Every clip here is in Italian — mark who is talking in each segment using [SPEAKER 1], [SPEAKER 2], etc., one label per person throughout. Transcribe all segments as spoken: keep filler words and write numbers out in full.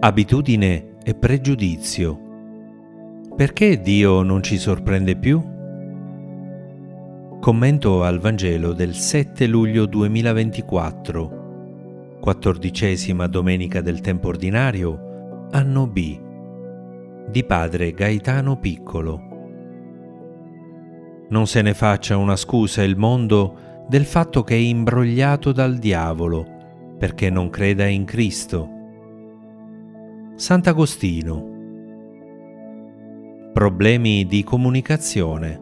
[SPEAKER 1] Abitudine e pregiudizio. Perché Dio non ci sorprende più? Commento al Vangelo del sette luglio duemilaventiquattro, quattordicesima domenica del tempo ordinario, anno B, di padre Gaetano Piccolo. Non se ne faccia una scusa il mondo del fatto che è imbrogliato dal diavolo perché non creda in Cristo. Sant'Agostino. Problemi di comunicazione.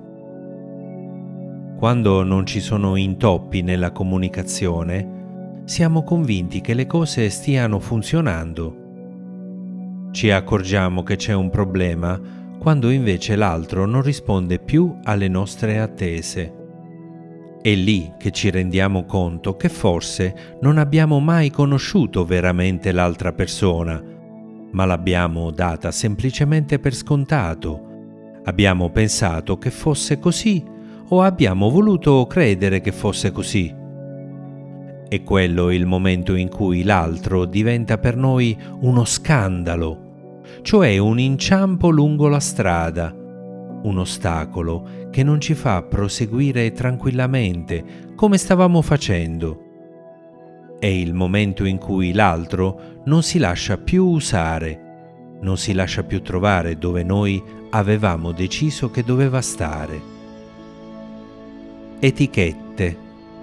[SPEAKER 1] Quando non ci sono intoppi nella comunicazione, siamo convinti che le cose stiano funzionando. Ci accorgiamo che c'è un problema quando invece l'altro non risponde più alle nostre attese. È lì che ci rendiamo conto che forse non abbiamo mai conosciuto veramente l'altra persona, ma l'abbiamo data semplicemente per scontato. Abbiamo pensato che fosse così o abbiamo voluto credere che fosse così. È quello il momento in cui l'altro diventa per noi uno scandalo, cioè un inciampo lungo la strada, un ostacolo che non ci fa proseguire tranquillamente come stavamo facendo. È il momento in cui l'altro non si lascia più usare, non si lascia più trovare dove noi avevamo deciso che doveva stare. Etichette.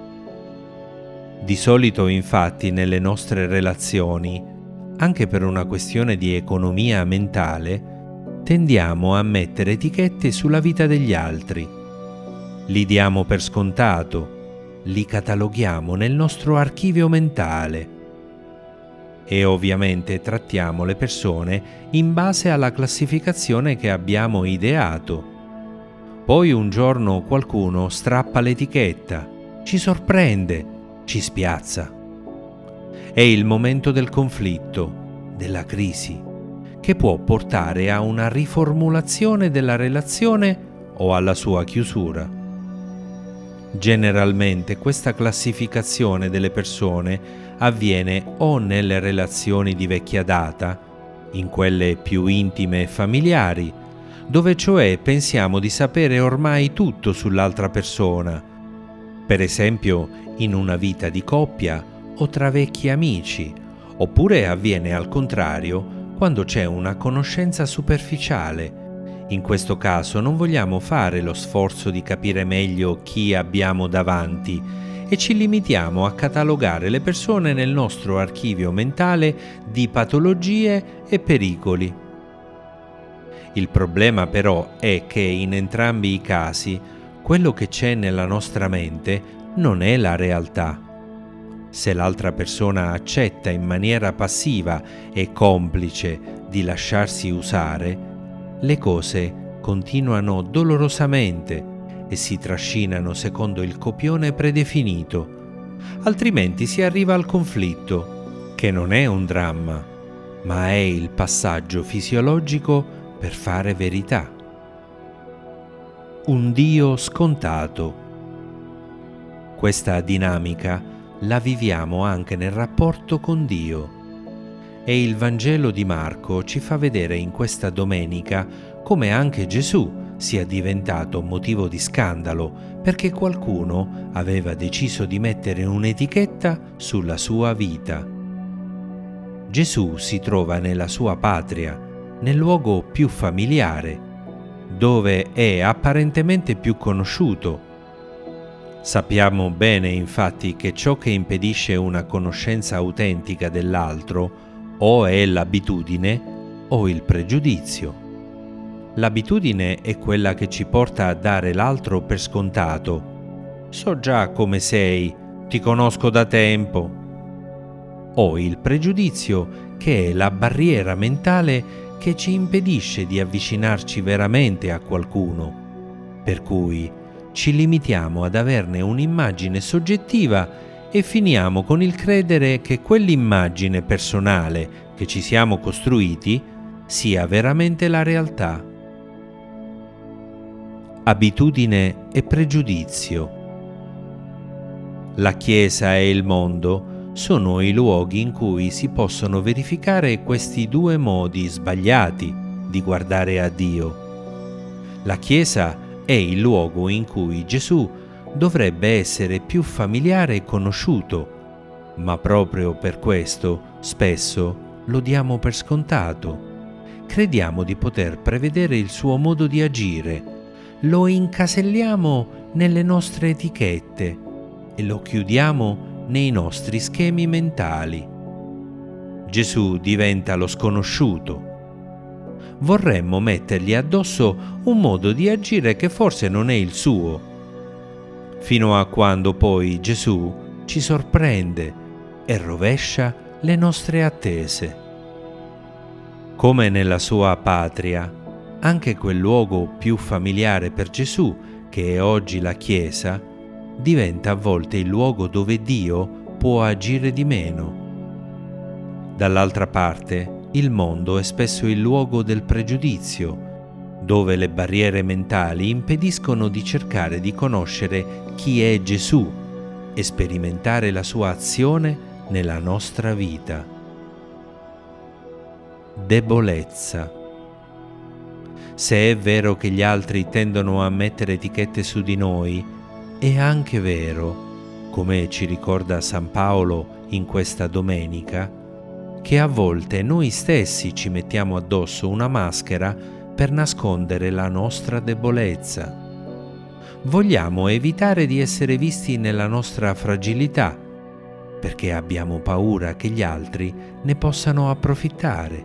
[SPEAKER 1] Di solito, infatti, nelle nostre relazioni, anche per una questione di economia mentale, tendiamo a mettere etichette sulla vita degli altri. Li diamo per scontato, li cataloghiamo nel nostro archivio mentale e ovviamente trattiamo le persone in base alla classificazione che abbiamo ideato. Poi un giorno qualcuno strappa l'etichetta, ci sorprende, ci spiazza. È il momento del conflitto, della crisi, che può portare a una riformulazione della relazione o alla sua chiusura. Generalmente questa classificazione delle persone avviene o nelle relazioni di vecchia data, in quelle più intime e familiari, dove cioè pensiamo di sapere ormai tutto sull'altra persona, per esempio in una vita di coppia o tra vecchi amici, oppure avviene al contrario quando c'è una conoscenza superficiale. In questo caso non vogliamo fare lo sforzo di capire meglio chi abbiamo davanti e ci limitiamo a catalogare le persone nel nostro archivio mentale di patologie e pericoli. Il problema però è che in entrambi i casi quello che c'è nella nostra mente non è la realtà. Se l'altra persona accetta in maniera passiva e complice di lasciarsi usare, le cose continuano dolorosamente e si trascinano secondo il copione predefinito, altrimenti si arriva al conflitto, che non è un dramma, ma è il passaggio fisiologico per fare verità. Un Dio scontato. Questa dinamica la viviamo anche nel rapporto con Dio. E il Vangelo di Marco ci fa vedere in questa domenica come anche Gesù sia diventato motivo di scandalo perché qualcuno aveva deciso di mettere un'etichetta sulla sua vita. Gesù si trova nella sua patria, nel luogo più familiare, dove è apparentemente più conosciuto. Sappiamo bene infatti che ciò che impedisce una conoscenza autentica dell'altro o è l'abitudine o il pregiudizio. L'abitudine è quella che ci porta a dare l'altro per scontato. So già come sei, ti conosco da tempo. O il pregiudizio, che è la barriera mentale che ci impedisce di avvicinarci veramente a qualcuno, per cui ci limitiamo ad averne un'immagine soggettiva e finiamo con il credere che quell'immagine personale che ci siamo costruiti sia veramente la realtà. Abitudine e pregiudizio. La Chiesa e il mondo sono i luoghi in cui si possono verificare questi due modi sbagliati di guardare a Dio. La Chiesa è il luogo in cui Gesù dovrebbe essere più familiare e conosciuto, ma proprio per questo spesso lo diamo per scontato. Crediamo di poter prevedere il suo modo di agire, lo incaselliamo nelle nostre etichette e lo chiudiamo nei nostri schemi mentali. Gesù diventa lo sconosciuto. Vorremmo mettergli addosso un modo di agire che forse non è il suo, fino a quando poi Gesù ci sorprende e rovescia le nostre attese. Come nella sua patria, anche quel luogo più familiare per Gesù, che è oggi la Chiesa, diventa a volte il luogo dove Dio può agire di meno. Dall'altra parte, il mondo è spesso il luogo del pregiudizio, dove le barriere mentali impediscono di cercare di conoscere chi è Gesù e sperimentare la sua azione nella nostra vita. Debolezza. Se è vero che gli altri tendono a mettere etichette su di noi, è anche vero, come ci ricorda San Paolo in questa domenica, che a volte noi stessi ci mettiamo addosso una maschera per nascondere la nostra debolezza. Vogliamo evitare di essere visti nella nostra fragilità, perché abbiamo paura che gli altri ne possano approfittare.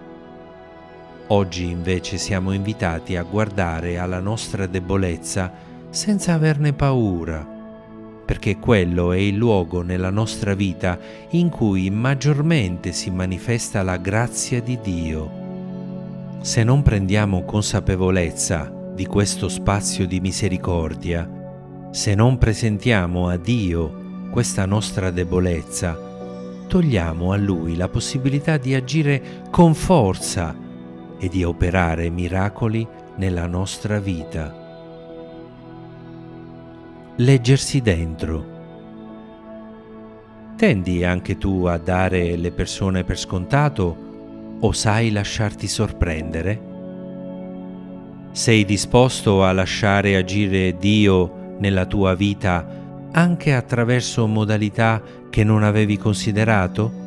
[SPEAKER 1] Oggi invece siamo invitati a guardare alla nostra debolezza senza averne paura, perché quello è il luogo nella nostra vita in cui maggiormente si manifesta la grazia di Dio. Se non prendiamo consapevolezza di questo spazio di misericordia, se non presentiamo a Dio questa nostra debolezza, togliamo a Lui la possibilità di agire con forza e di operare miracoli nella nostra vita. Leggersi dentro. Tendi anche tu a dare le persone per scontato o sai lasciarti sorprendere? Sei disposto a lasciare agire Dio nella tua vita anche attraverso modalità che non avevi considerato?